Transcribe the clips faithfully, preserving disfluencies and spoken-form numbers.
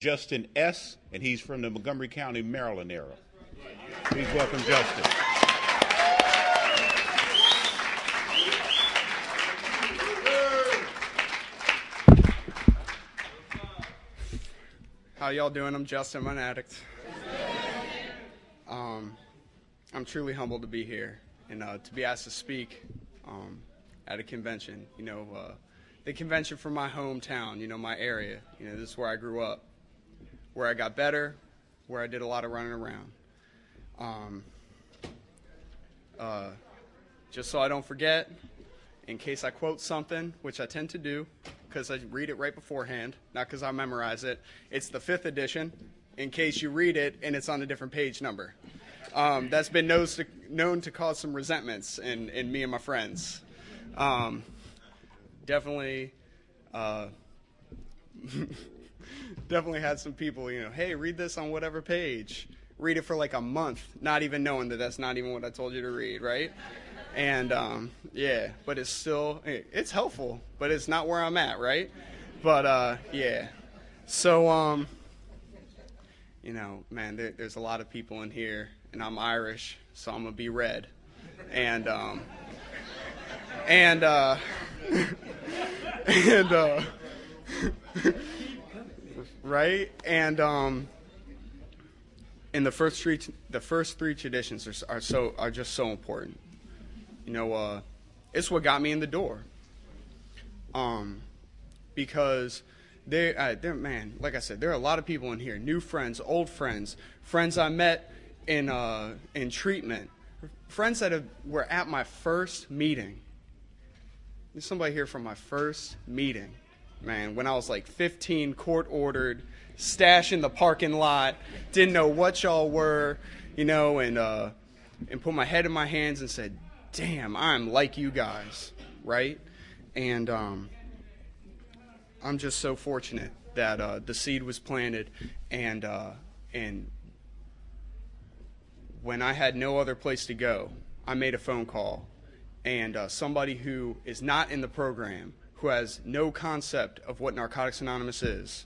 Justin S., and he's from the Montgomery County, Maryland area. Please welcome Justin. How y'all doing? I'm Justin, I'm an addict. Um, I'm truly humbled to be here and uh, to be asked to speak um, at a convention. You know, uh, the convention from my hometown, you know, my area. You know, this is where I grew up, where I got better, where I did a lot of running around. Um, uh, just so I don't forget, in case I quote something, which I tend to do, because I read it right beforehand, not because I memorize it. It's the fifth edition, in case you read it and it's on a different page number. Um, that's been knows to, known to cause some resentments in, in me and my friends. Um, definitely, uh, definitely had some people, you know, hey, read this on whatever page. Read it for like a month, not even knowing that that's not even what I told you to read, right? And, um, yeah, but it's still, it's helpful, but it's not where I'm at, right? But, uh, yeah. So, um, you know, man, there, there's a lot of people in here, and I'm Irish, so I'm going to be red. And, um, and, uh, and, uh, right? And, um, and the first three, the first three traditions are, are so, are just so important. You know, uh, it's what got me in the door. Um, because there, uh, there, man, like I said, there are a lot of people in here, new friends, old friends, friends I met in uh, in treatment, friends that have, were at my first meeting. There's somebody here from my first meeting, man, when I was like fifteen, court ordered, stash in the parking lot, didn't know what y'all were, you know, and uh, and put my head in my hands and said, damn, I'm like you guys, right? And um, I'm just so fortunate that uh, the seed was planted, and uh, and when I had no other place to go, I made a phone call, and uh, somebody who is not in the program, who has no concept of what Narcotics Anonymous is,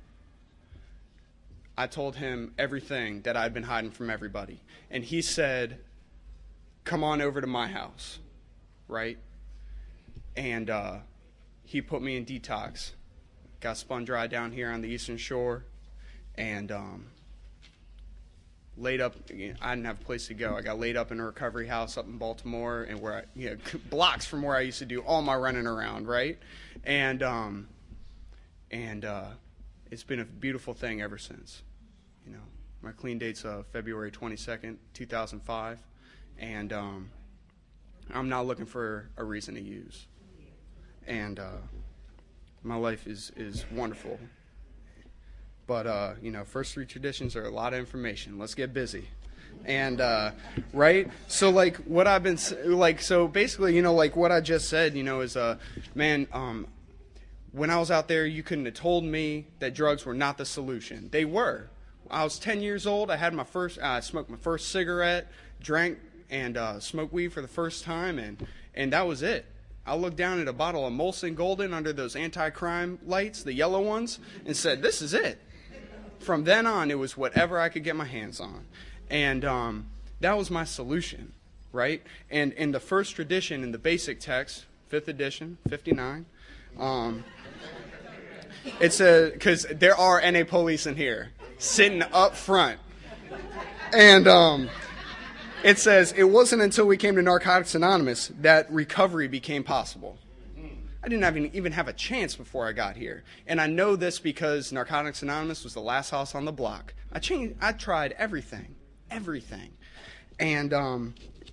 I told him everything that I'd been hiding from everybody, and he said, come on over to my house, right? And uh, he put me in detox. Got spun dry down here on the Eastern Shore, and um, laid up. You know, I didn't have a place to go. I got laid up in a recovery house up in Baltimore, and where I, you know, blocks from where I used to do all my running around, right? And um, and uh, it's been a beautiful thing ever since. You know, my clean date's uh, February twenty-second, two thousand five. And um, I'm not looking for a reason to use. And uh, my life is, is wonderful. But, uh, you know, first three traditions are a lot of information. Let's get busy. And, uh, right? So, like, what I've been, like, so basically, you know, like what I just said, you know, is, uh, man, um, when I was out there, you couldn't have told me that drugs were not the solution. They were. I was ten years old. I had my first, I uh, smoked my first cigarette, drank, and uh, smoked weed for the first time, and, and that was it. I looked down at a bottle of Molson Golden under those anti-crime lights, the yellow ones, and said, this is it. From then on, it was whatever I could get my hands on. And um, that was my solution, right? And in the first tradition, in the basic text, fifth edition, fifty-nine, um, it says, because there are N A police in here, sitting up front. And um, it says, it wasn't until we came to Narcotics Anonymous that recovery became possible. I didn't have, even have a chance before I got here. And I know this because Narcotics Anonymous was the last house on the block. I changed, I tried everything, everything. And um,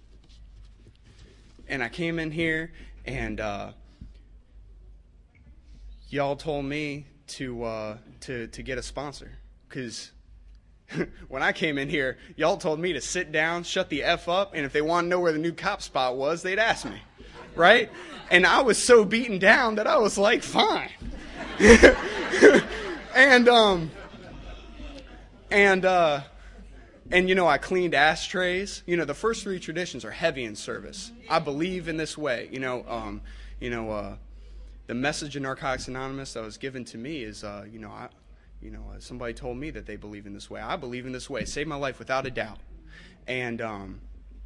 and I came in here, and uh, y'all told me to, uh, to, to get a sponsor. Because when I came in here, y'all told me to sit down, shut the F up, and if they want to know where the new cop spot was, they'd ask me, right? And I was so beaten down that I was like, fine. and, um, and, uh, and, you know, I cleaned ashtrays. You know, the first three traditions are heavy in service. I believe in this way, you know, um, you know, uh, the message of Narcotics Anonymous that was given to me is, uh, you know, I, you know, uh, somebody told me that they believe in this way. I believe in this way. It saved my life without a doubt. And um,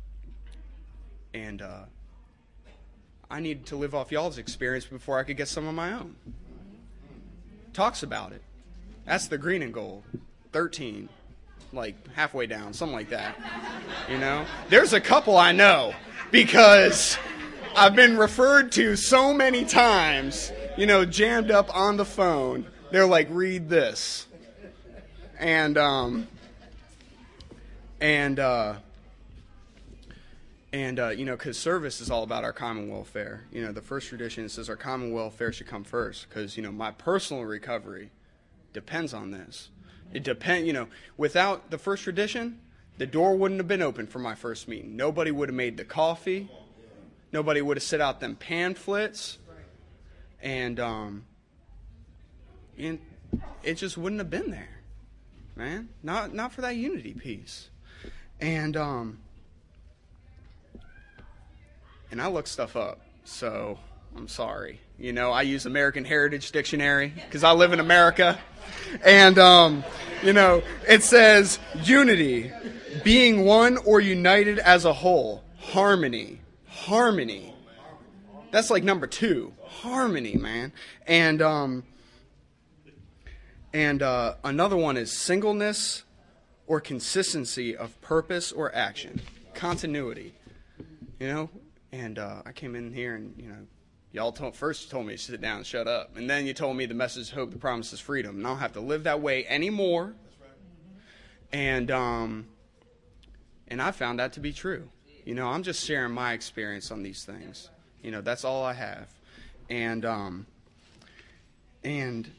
and uh, I needed to live off y'all's experience before I could get some of my own. Talks about it. That's the green and gold. thirteen, like halfway down, something like that. You know? There's a couple I know because I've been referred to so many times, you know, jammed up on the phone. They're like, read this. And, um, and, uh, and, uh, you know, because service is all about our common welfare. You know, the first tradition says our common welfare should come first because, you know, my personal recovery depends on this. It depend, you know, without the first tradition, the door wouldn't have been open for my first meeting. Nobody would have made the coffee. Nobody would have set out them pamphlets. And, um, and it just wouldn't have been there, man. Not, not for that unity piece. And, um, and I look stuff up, so I'm sorry. You know, I use American Heritage Dictionary because I live in America. And, um, you know, it says unity, being one or united as a whole. Harmony. Harmony. That's like number two. Harmony, man. And, um, and uh, another one is singleness or consistency of purpose or action. Continuity. You know? And uh, I came in here and, you know, y'all told, first told me to sit down and shut up. And then you told me the message, hope, the promise is freedom. And I don't have to live that way anymore. And, um, and I found that to be true. You know, I'm just sharing my experience on these things. You know, that's all I have. And, um, and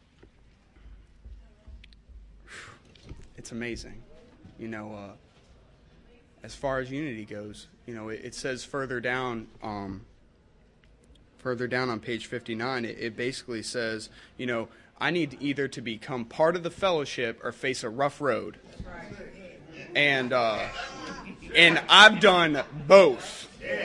it's amazing. You know, uh, as far as unity goes, you know, it, it says further down, um, further down on page fifty-nine, it, it basically says, you know, I need either to become part of the fellowship or face a rough road. And, uh, and I've done both.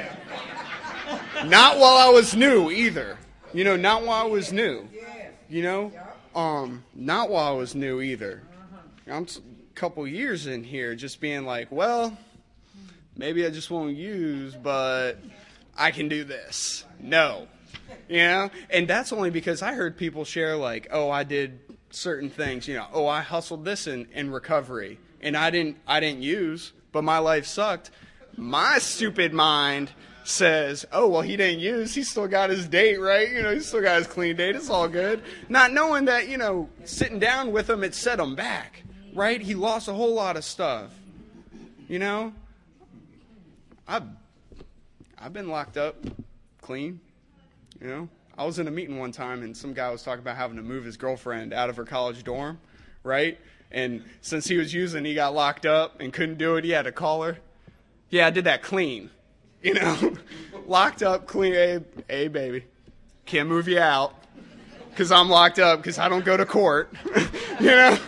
Not while I was new either. You know, not while I was new. You know, um, not while I was new either. I'm a couple years in here just being like, well, maybe I just won't use, but I can do this. No. You know? And that's only because I heard people share like, oh, I did certain things, you know, oh, I hustled this in, in recovery. And I didn't I didn't use, but my life sucked. My stupid mind says, oh, well, he didn't use. He still got his date, right? You know, he still got his clean date. It's all good. Not knowing that, you know, sitting down with him, it set him back, right? He lost a whole lot of stuff. You know? I've, I've been locked up clean, you know? I was in a meeting one time, and some guy was talking about having to move his girlfriend out of her college dorm, right? And since he was using, he got locked up and couldn't do it. He had to call her. Yeah, I did that clean, you know? Locked up, clean. Hey, hey, baby, can't move you out because I'm locked up because I don't go to court, you know?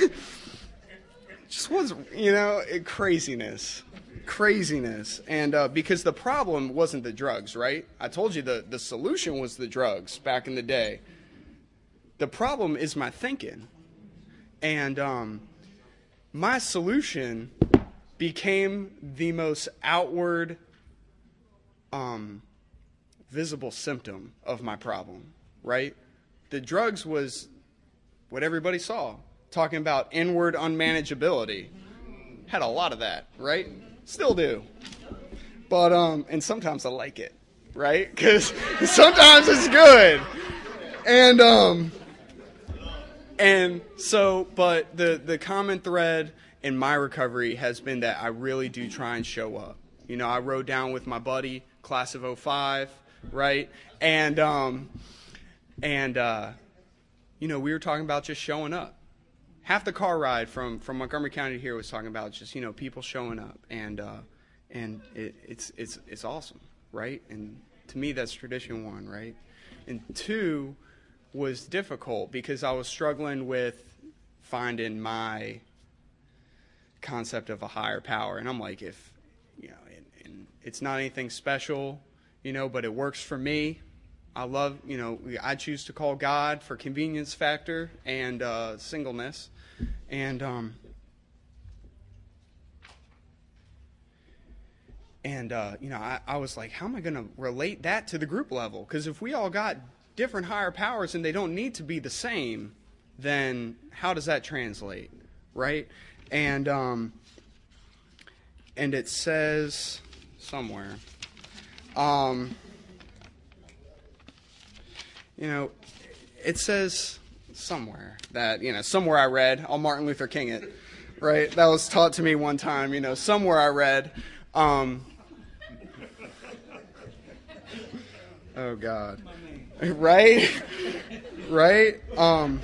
Just was, you know, it, craziness. Craziness. And uh, because the problem wasn't the drugs, right? I told you the, the solution was the drugs back in the day. The problem is my thinking. And um, my solution became the most outward, um, visible symptom of my problem, right? The drugs was what everybody saw. Talking about inward unmanageability. Had a lot of that, right? Still do. But, um, and sometimes I like it, right? Because sometimes it's good. And, um, and so, but the, the common thread in my recovery has been that I really do try and show up. You know, I rode down with my buddy, class of oh five, right? And, um, and, uh, you know, we were talking about just showing up. Half the car ride from, from Montgomery County to here was talking about just, you know, people showing up, and uh, and it, it's it's it's awesome, right? And to me, that's tradition one, right? And two was difficult because I was struggling with finding my concept of a higher power, and I'm like, if you know, and, and it's not anything special, you know, but it works for me, I love, you know, I choose to call God for convenience factor and uh, singleness. And, um, and uh, you know, I, I was like, how am I going to relate that to the group level? Because if we all got different higher powers and they don't need to be the same, then how does that translate, right? And, um, and it says somewhere, um, you know, it says somewhere that, you know, somewhere I read, I'll Martin Luther King it, right? That was taught to me one time, you know, somewhere I read, um, oh God, right? Right? Um,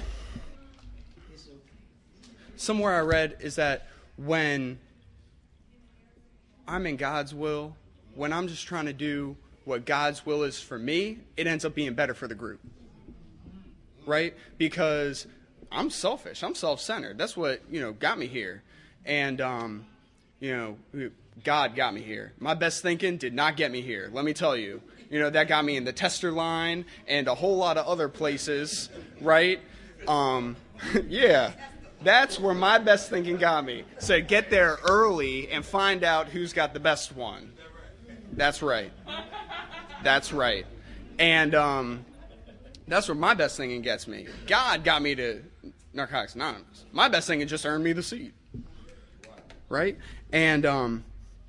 somewhere I read is that when I'm in God's will, when I'm just trying to do what God's will is for me, it ends up being better for the group. Right? Because I'm selfish. I'm self-centered. That's what, you know, got me here. And, um, you know, God got me here. My best thinking did not get me here. Let me tell you. You know, that got me in the tester line and a whole lot of other places. Right? Um, yeah. That's where my best thinking got me. So get there early and find out who's got the best one. That's right. That's right. And um, that's where my best thinking gets me. God got me to Narcotics Anonymous. My best thinking just earned me the seat. Right? And um,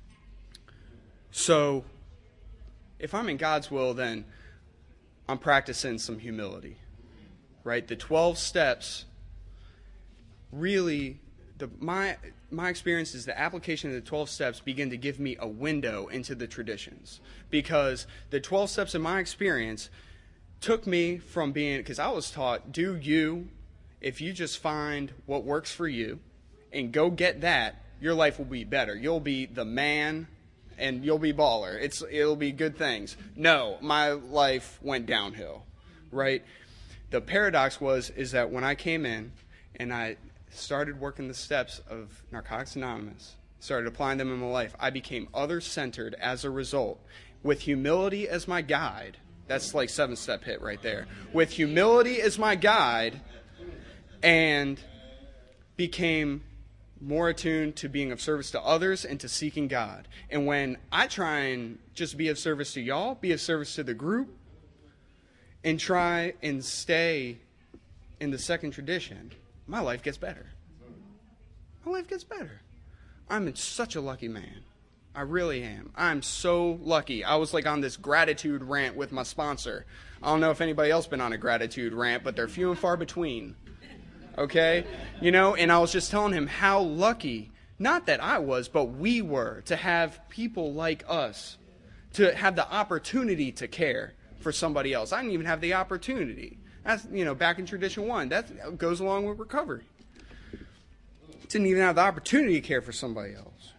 so if I'm in God's will, then I'm practicing some humility. Right? The twelve steps really, the, my my experience is the application of the twelve steps begin to give me a window into the traditions. Because the twelve steps in my experience took me from being, because I was taught, do you, if you just find what works for you and go get that, your life will be better. You'll be the man and you'll be baller. It's, it'll be good things. No, my life went downhill, right? The paradox was, is that when I came in and I started working the steps of Narcotics Anonymous, started applying them in my life, I became other-centered as a result. With humility as my guide, that's like seven-step hit right there. With humility as my guide, and became more attuned to being of service to others and to seeking God. And when I try and just be of service to y'all, be of service to the group, and try and stay in the second tradition, my life gets better. My life gets better. I'm such a lucky man. I really am. I'm so lucky. I was like on this gratitude rant with my sponsor. I don't know if anybody else been on a gratitude rant, but they're few and far between. Okay? You know, and I was just telling him how lucky, not that I was, but we were, to have people like us, to have the opportunity to care for somebody else. I didn't even have the opportunity. That's, you know, back in tradition one, that goes along with recovery. Didn't even have the opportunity to care for somebody else.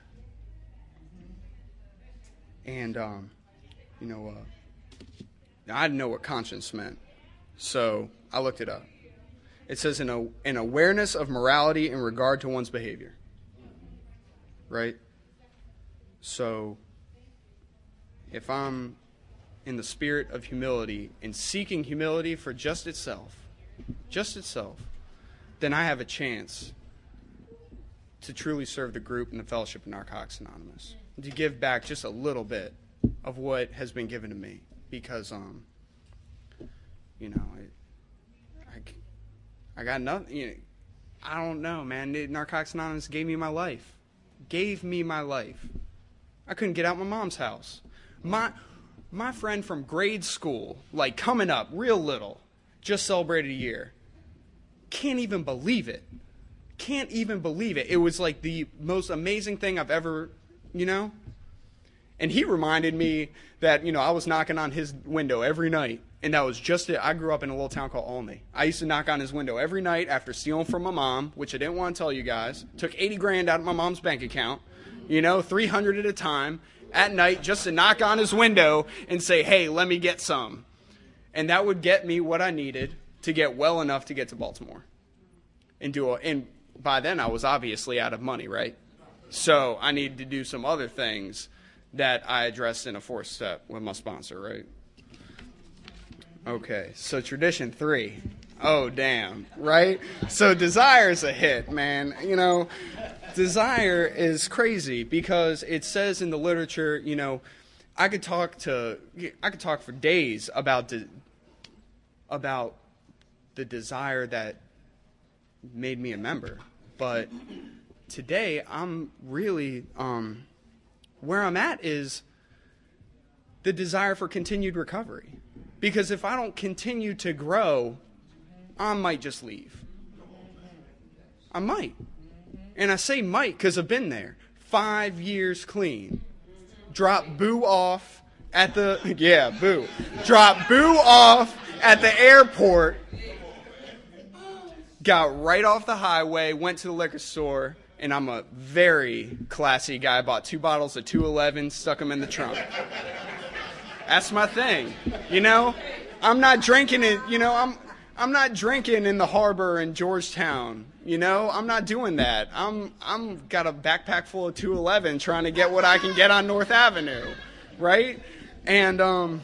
And, um, you know, uh, I didn't know what conscience meant, so I looked it up. It says an, a, an awareness of morality in regard to one's behavior. Right? So, if I'm in the spirit of humility and seeking humility for just itself, just itself, then I have a chance to truly serve the group and the fellowship of Narcotics Anonymous, to give back just a little bit of what has been given to me, because um you know I, I, I got nothing, you know, I don't know, man. Narcotics Anonymous gave me my life gave me my life I couldn't get out my mom's house. My My friend from grade school, like coming up real little, just celebrated a year. Can't even believe it. Can't even believe it. It was like the most amazing thing I've ever, you know. And he reminded me that, you know, I was knocking on his window every night. And that was just it. I grew up in a little town called Olney. I used to knock on his window every night after stealing from my mom, which I didn't want to tell you guys. Took eighty grand out of my mom's bank account, you know, three hundred at a time. At night, just to knock on his window and say, hey, let me get some. And that would get me what I needed to get well enough to get to Baltimore. And do a, and by then I was obviously out of money, right? So I needed to do some other things that I addressed in a fourth step with my sponsor, right? Okay, so tradition three. Oh, damn, right? So Desire's a hit, man. You know, Desire is crazy because it says in the literature, you know, I could talk to, I could talk for days about the, about the desire that made me a member. But today, I'm really, um, where I'm at is the desire for continued recovery. Because if I don't continue to grow, I might just leave. I might. And I say might because I've been there. Five years clean. Drop Boo off at the, yeah, Boo. Drop Boo off at the airport. Got right off the highway, went to the liquor store, and I'm a very classy guy. I bought two bottles of two eleven, stuck them in the trunk. That's my thing, you know. I'm not drinking it, you know. I'm I'm not drinking in the harbor in Georgetown, you know. I'm not doing that. I'm I'm got a backpack full of two eleven, trying to get what I can get on North Avenue, right? And um,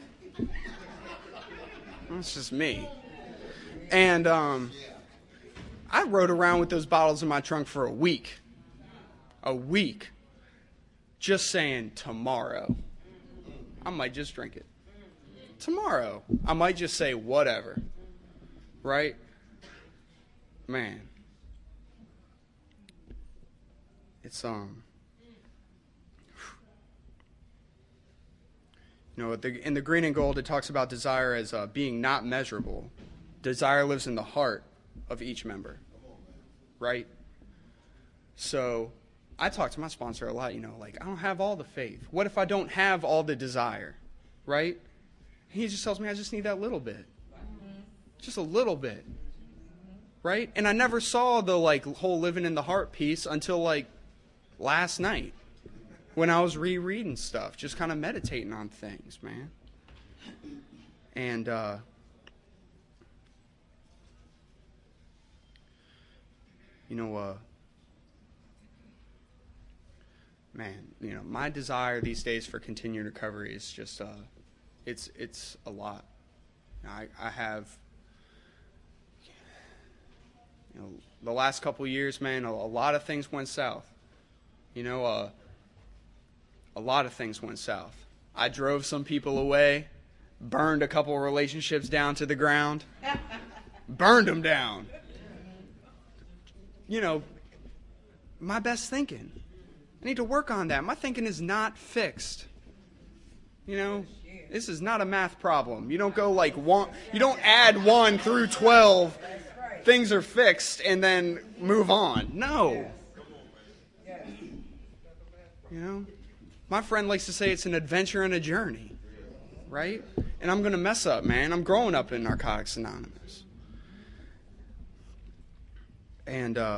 that's just me. And um, I rode around with those bottles in my trunk for a week, a week, just saying tomorrow. I might just drink it. Tomorrow, I might just say whatever. Right? Man. It's, um... You know, the, in the Green and Gold, it talks about desire as uh, being not measurable. Desire lives in the heart of each member. Right? So, I talk to my sponsor a lot, you know, like, I don't have all the faith. What if I don't have all the desire? Right? He just tells me I just need that little bit. Just a little bit. Right? And I never saw the, like, whole living in the heart piece until, like, last night. When I was rereading stuff. Just kind of meditating on things, man. And, uh... You know, uh... Man, you know, my desire these days for continued recovery is just, uh, it's it's a lot. I I have, you know, the last couple of years, man, a, a lot of things went south. You know, uh, a lot of things went south. I drove some people away, burned a couple of relationships down to the ground, burned them down. You know, my best thinking. I need to work on that. My thinking is not fixed. You know, this is not a math problem. You don't go like one, you don't add one through twelve, things are fixed, and then move on. No. You know, my friend likes to say it's an adventure and a journey, right? And I'm going to mess up, man. I'm growing up in Narcotics Anonymous. And, uh,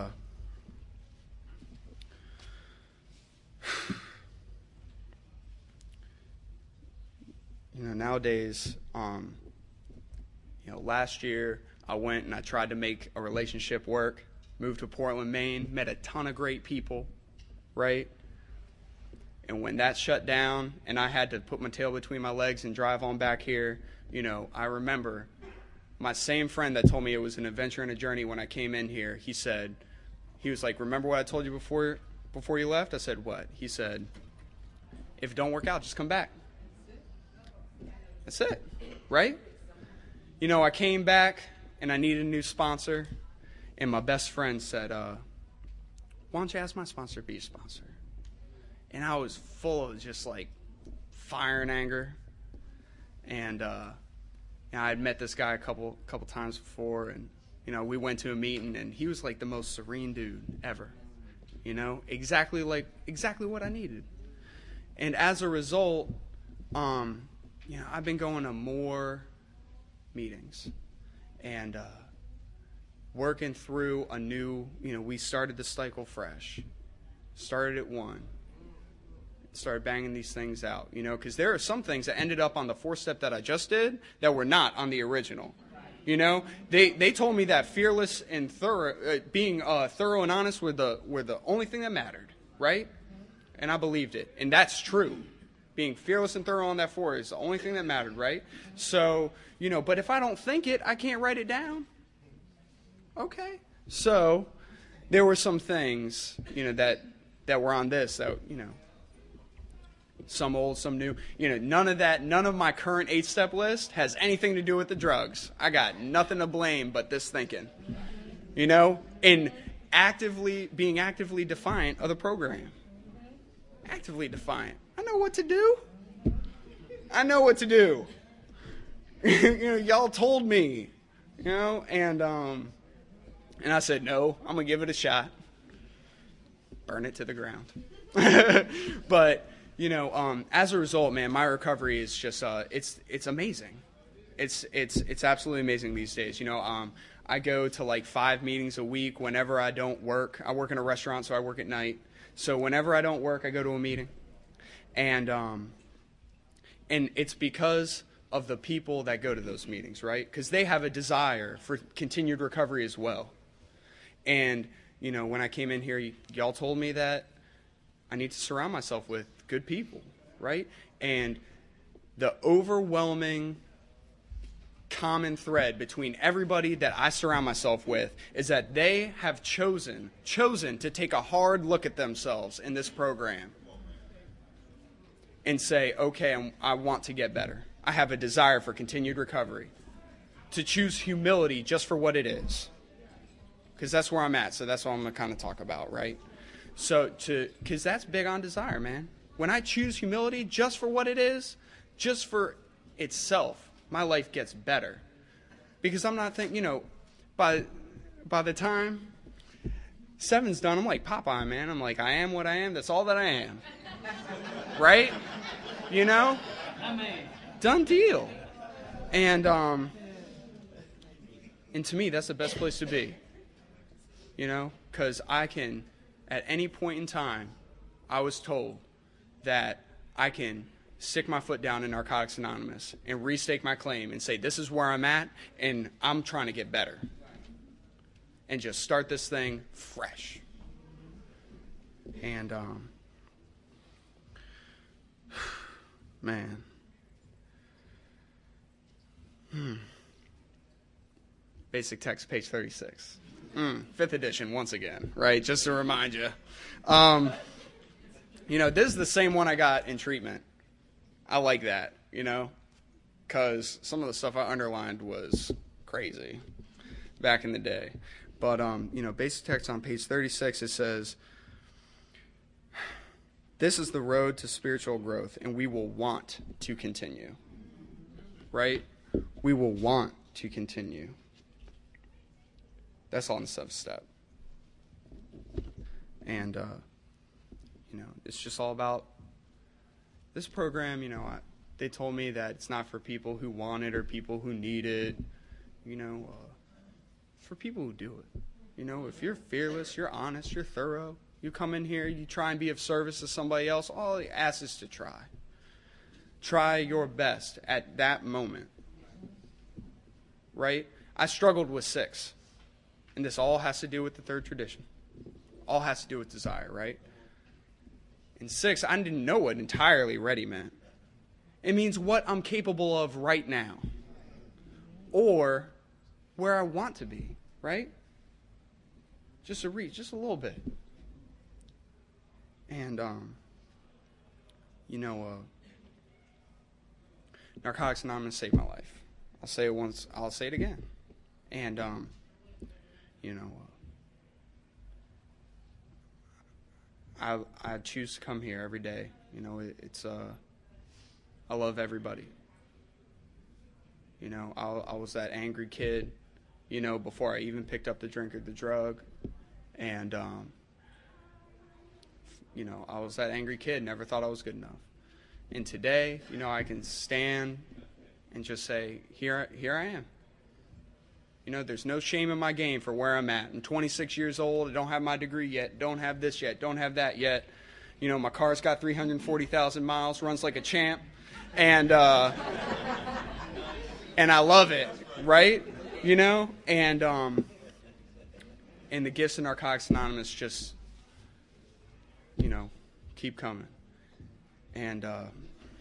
you know, nowadays, um, you know, last year I went and I tried to make a relationship work, moved to Portland, Maine, met a ton of great people, right? And when that shut down and I had to put my tail between my legs and drive on back here, you know, I remember my same friend that told me it was an adventure and a journey when I came in here, he said, he was like, remember what I told you before before you left? I said, what? He said, if it don't work out, just come back. That's it, right? You know, I came back and I needed a new sponsor, and my best friend said, uh, why don't you ask my sponsor to be a sponsor? And I was full of just like fire and anger. And uh, you know, I had met this guy a couple couple times before, and you know, we went to a meeting, and he was like the most serene dude ever. You know, exactly like exactly what I needed. And as a result, um, you know, I've been going to more meetings and uh, working through a new, you know, we started the cycle fresh. Started at one. Started banging these things out, you know, because there are some things that ended up on the fourth step that I just did that were not on the original. You know, they they told me that fearless and thorough, uh, being uh, thorough and honest were the were the only thing that mattered, right? And I believed it, and that's true. Being fearless and thorough on that four is the only thing that mattered, right? So, you know, but if I don't think it, I can't write it down. Okay. So there were some things, you know, that, that were on this that, you know, some old, some new, you know, none of that, none of my current eight-step list has anything to do with the drugs. I got nothing to blame but this thinking, you know, and actively, being actively defiant of the program. Actively defiant. I know what to do. I know what to do. You know, y'all told me, you know, and, um, and I said, no, I'm going to give it a shot. Burn it to the ground. But, you know, um, as a result, man, my recovery is just, uh, it's, it's amazing. It's, it's, it's absolutely amazing these days. You know, um, I go to like five meetings a week whenever I don't work. I work in a restaurant, so I work at night. So whenever I don't work, I go to a meeting. And, um, and it's because of the people that go to those meetings, right? Because they have a desire for continued recovery as well. And, you know, when I came in here, y- y'all told me that I need to surround myself with good people, right? And the overwhelming common thread between everybody that I surround myself with is that they have chosen, chosen to take a hard look at themselves in this program and say, okay, I'm, I want to get better. I have a desire for continued recovery. To choose humility just for what it is. Because that's where I'm at, so that's what I'm going to kind of talk about, right? So, to, because that's big on desire, man. When I choose humility just for what it is, just for itself, my life gets better. Because I'm not thinking, you know, by, by the time seven's done, I'm like Popeye, man. I'm like, I am what I am, that's all that I am. Right? You know? Done deal. And, um, and to me, that's the best place to be. You know, because I can, at any point in time, I was told that I can stick my foot down in Narcotics Anonymous and restake my claim and say, this is where I'm at, and I'm trying to get better. And just start this thing fresh. And, um, man. Hmm. Basic text, page thirty-six. Mm, fifth edition, once again, right? Just to remind you. Um, you know, this is the same one I got in treatment. I like that, you know, because some of the stuff I underlined was crazy back in the day. But, um, you know, basic text on page thirty-six, it says, this is the road to spiritual growth, and we will want to continue, right? We will want to continue. That's on the seventh step. And, uh, you know, it's just all about this program. You know, I, they told me that it's not for people who want it or people who need it. You know, uh, for people who do it. You know, if you're fearless, you're honest, you're thorough, you come in here, you try and be of service to somebody else, all he asks is to try. Try your best at that moment. Right? I struggled with six. And this all has to do with the third tradition. All has to do with desire, right? In six, I didn't know what entirely ready meant. It means what I'm capable of right now. Or where I want to be, right? Just a reach, just a little bit. And, um, you know, uh, Narcotics Anonymous saved my life. I'll say it once, I'll say it again. And, um, you know, uh, I I choose to come here every day. You know, it, it's, uh, I love everybody. You know, I, I was that angry kid, you know, before I even picked up the drink or the drug. And, um, you know, I was that angry kid, never thought I was good enough. And today, you know, I can stand and just say, here, here I am. You know, there's no shame in my game for where I'm at. I'm twenty-six years old. I don't have my degree yet. Don't have this yet. Don't have that yet. You know, my car's got three hundred forty thousand miles, runs like a champ. And, uh, and I love it, right? You know? And, um, and the gifts in Narcotics Anonymous just, you know, keep coming. And, uh,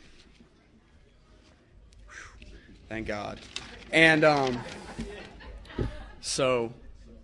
Thank God. And um, so,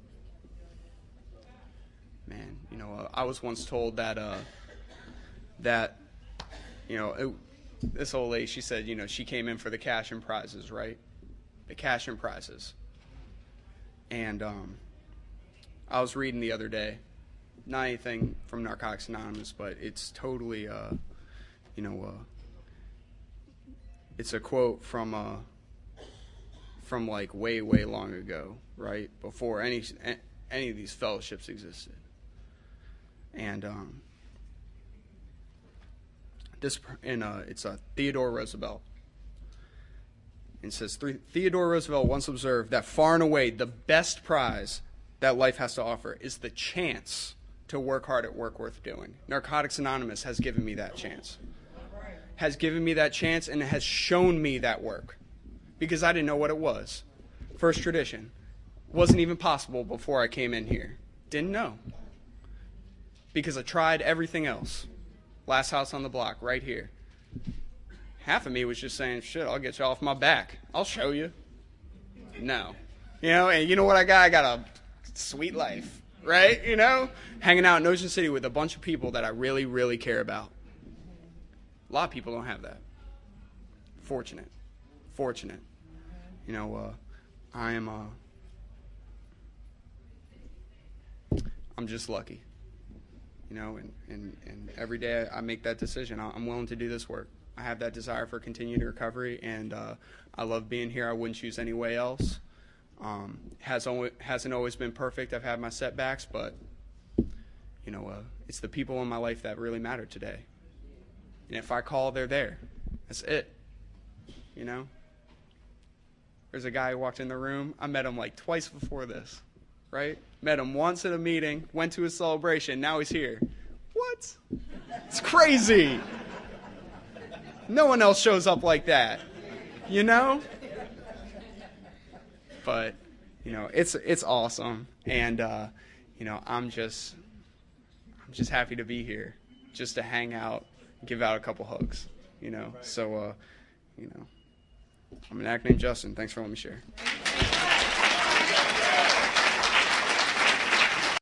man, you know, uh, I was once told that uh, that, you know, it, this old lady, she said, you know, she came in for the cash and prizes, right? The cash and prizes. And um, I was reading the other day, not anything from Narcotics Anonymous, but it's totally, uh, you know, uh, it's a quote from uh, from like way, way long ago, right? Before any any of these fellowships existed. And um, this, and uh, it's uh, Theodore Roosevelt. It says, Theodore Roosevelt once observed that far and away the best prize that life has to offer is the chance to work hard at work worth doing. Narcotics Anonymous has given me that chance. Has given me that chance and has shown me that work. Because I didn't know what it was. First Tradition. Wasn't even possible before I came in here. Didn't know. Because I tried everything else. Last house on the block, right here. Half of me was just saying, shit, I'll get you off my back. I'll show you. No. You know, and you know what I got? I got a sweet life, right? You know? Hanging out in Ocean City with a bunch of people that I really, really care about. A lot of people don't have that. Fortunate. Fortunate. You know, uh, I am, uh, I'm just lucky. You know, and, and, and every day I make that decision. I'm willing to do this work. I have that desire for continued recovery, and uh, I love being here. I wouldn't choose any way else. Um, has always, hasn't always been perfect. I've had my setbacks, but, you know, uh, it's the people in my life that really matter today. And if I call, they're there. That's it. You know? There's a guy who walked in the room. I met him like twice before this, right? Met him once at a meeting, went to his celebration, now he's here. What? It's crazy. No one else shows up like that, you know? But, you know, it's it's awesome. And, uh, you know, I'm just, I'm just happy to be here, just to hang out, give out a couple hugs, you know? So, uh, you know, I'm an actor named Justin. Thanks for letting me share.